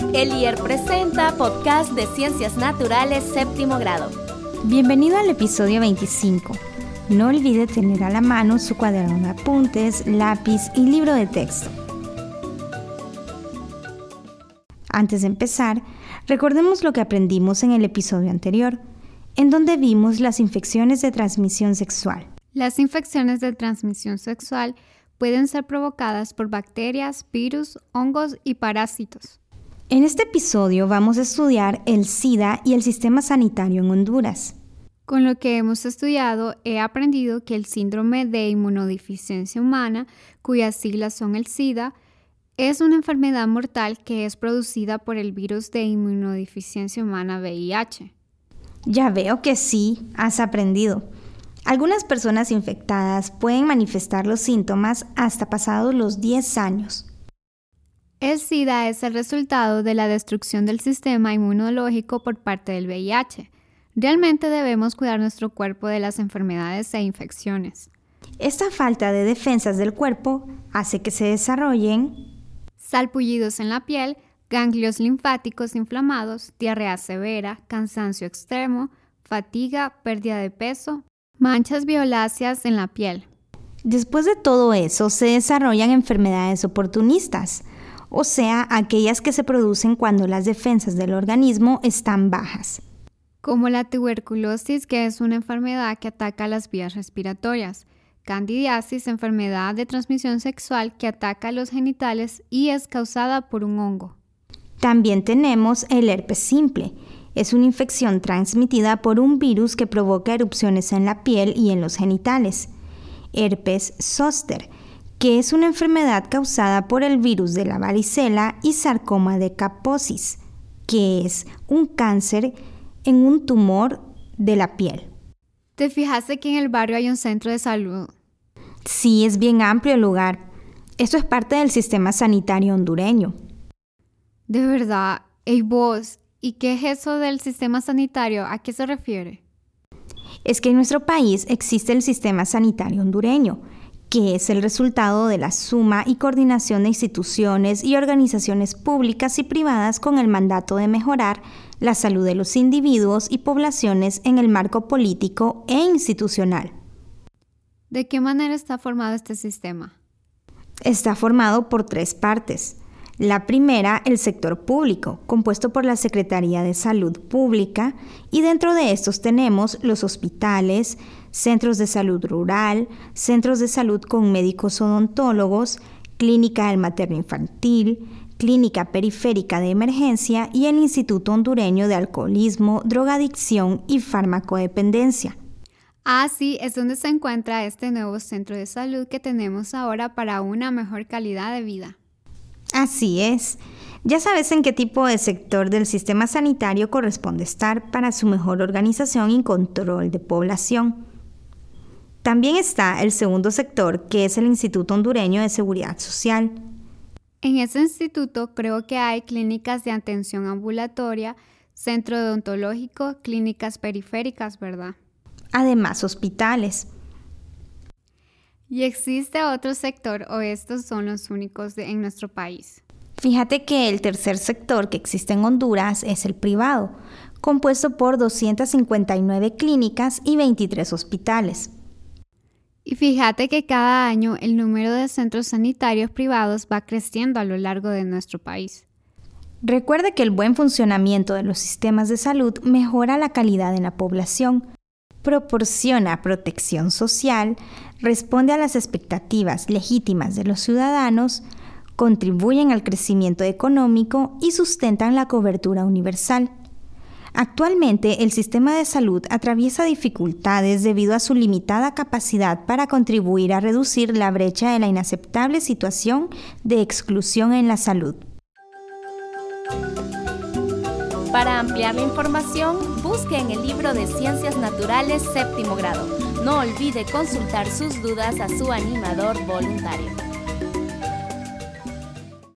El IER presenta podcast de Ciencias Naturales séptimo grado. Bienvenido al episodio 25. No olvide tener a la mano su cuaderno de apuntes, lápiz y libro de texto. Antes de empezar, recordemos lo que aprendimos en el episodio anterior, en donde vimos las infecciones de transmisión sexual. Las infecciones de transmisión sexual pueden ser provocadas por bacterias, virus, hongos y parásitos. En este episodio vamos a estudiar el SIDA y el sistema sanitario en Honduras. Con lo que hemos estudiado, he aprendido que el síndrome de inmunodeficiencia humana, cuyas siglas son el SIDA, es una enfermedad mortal que es producida por el virus de inmunodeficiencia humana VIH. Ya veo que sí, has aprendido. Algunas personas infectadas pueden manifestar los síntomas hasta pasados los 10 años. El SIDA es el resultado de la destrucción del sistema inmunológico por parte del VIH. Realmente debemos cuidar nuestro cuerpo de las enfermedades e infecciones. Esta falta de defensas del cuerpo hace que se desarrollen salpullidos en la piel, ganglios linfáticos inflamados, diarrea severa, cansancio extremo, fatiga, pérdida de peso, manchas violáceas en la piel. Después de todo eso, se desarrollan enfermedades oportunistas, o sea, aquellas que se producen cuando las defensas del organismo están bajas. Como la tuberculosis, que es una enfermedad que ataca las vías respiratorias. Candidiasis, enfermedad de transmisión sexual que ataca los genitales y es causada por un hongo. También tenemos el herpes simple. Es una infección transmitida por un virus que provoca erupciones en la piel y en los genitales. Herpes zóster, que es una enfermedad causada por el virus de la varicela, y sarcoma de Kaposis, que es un cáncer en un tumor de la piel. ¿Te fijaste que en el barrio hay un centro de salud? Sí, es bien amplio el lugar. Esto es parte del sistema sanitario hondureño. De verdad, ¿y vos? ¿Y qué es eso del sistema sanitario? ¿A qué se refiere? Es que en nuestro país existe el sistema sanitario hondureño, que es el resultado de la suma y coordinación de instituciones y organizaciones públicas y privadas con el mandato de mejorar la salud de los individuos y poblaciones en el marco político e institucional. ¿De qué manera está formado este sistema? Está formado por 3 partes. La primera, el sector público, compuesto por la Secretaría de Salud Pública, y dentro de estos tenemos los hospitales, centros de salud rural, centros de salud con médicos odontólogos, clínica del materno-infantil, clínica periférica de emergencia y el Instituto Hondureño de Alcoholismo, Drogadicción y Farmacodependencia. Así es donde se encuentra este nuevo centro de salud que tenemos ahora para una mejor calidad de vida. Así es. Ya sabes en qué tipo de sector del sistema sanitario corresponde estar para su mejor organización y control de población. También está el segundo sector, que es el Instituto Hondureño de Seguridad Social. En ese instituto creo que hay clínicas de atención ambulatoria, centro odontológico, clínicas periféricas, ¿verdad? Además, hospitales. ¿Y existe otro sector o estos son los únicos en nuestro país? Fíjate que el tercer sector que existe en Honduras es el privado, compuesto por 259 clínicas y 23 hospitales. Y fíjate que cada año el número de centros sanitarios privados va creciendo a lo largo de nuestro país. Recuerde que el buen funcionamiento de los sistemas de salud mejora la calidad en la población, proporciona protección social, responde a las expectativas legítimas de los ciudadanos, contribuyen al crecimiento económico y sustentan la cobertura universal. Actualmente, el sistema de salud atraviesa dificultades debido a su limitada capacidad para contribuir a reducir la brecha de la inaceptable situación de exclusión en la salud. Para ampliar la información, busque en el libro de Ciencias Naturales séptimo grado. No olvide consultar sus dudas a su animador voluntario.